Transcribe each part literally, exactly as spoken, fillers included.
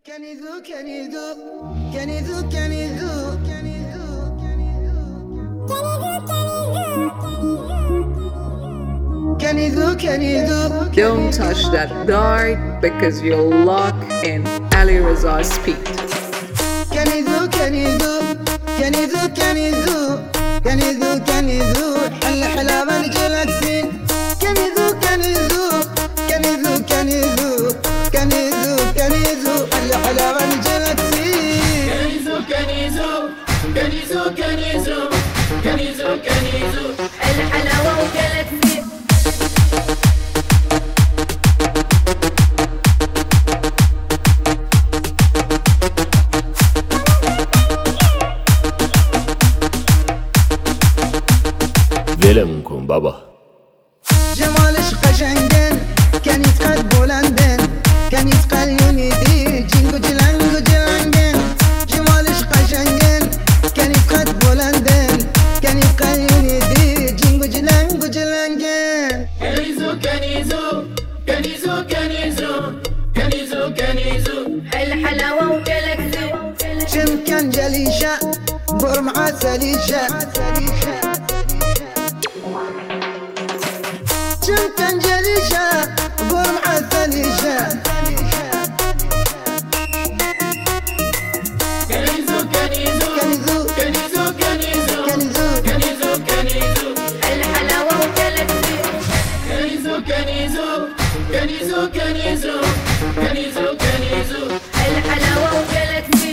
Can you do, can you do, can you do, can you do, can you do, can you do, can you do? Don't touch that dart because you'll lock in Ali Reza's speed. Can you do, can you do, can you do, can you do, can you do, can you do? حل حلاوة الجلاكسي. Can you do, can you do, can you do, can you do, can you do, can you do? حل حلاوة الجلاكسي. Can you do, can you do, can you do, can you do, can you do, can you do? الحلاوة وجلاكسي. Velemkun baba. جمالش قشنگن كان يتقاد بولندن كان يتقال يونيدي جينجو جلانجو جلانجن جمالش قشنگن كان يتقاد بولندن كان يتقال يونيدي جينجو جلانجو جلانجن Can you do, can you do, can you do, can you do, can you do, can you do? الحلاوة وجلاكسي. شم كان جليشة برمعة سليشة شم كان جليشة برمعة سليشة Can you do, can you do, كان يذوق can you do, can you do, كان يذوق can you do, can you do? الحلاوة وجلاكسي. Can you do, can you do, can you do, can you do, can you do, can you do? الحلاوة وجلاكسي.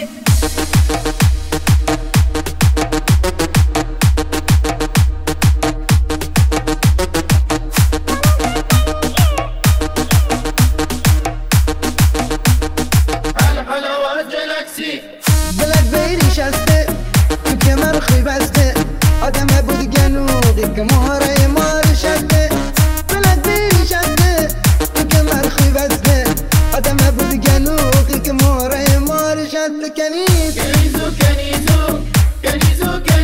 الحلاوة جلاكسي. بلد بيري شسته كمر خيبسته آدم بود جنوبی کماره مار شسته بلد بيري شسته كمر خيبسته آدم بود جنوبی کماره مار شسته کنیز Can you do, can you do, can you do, can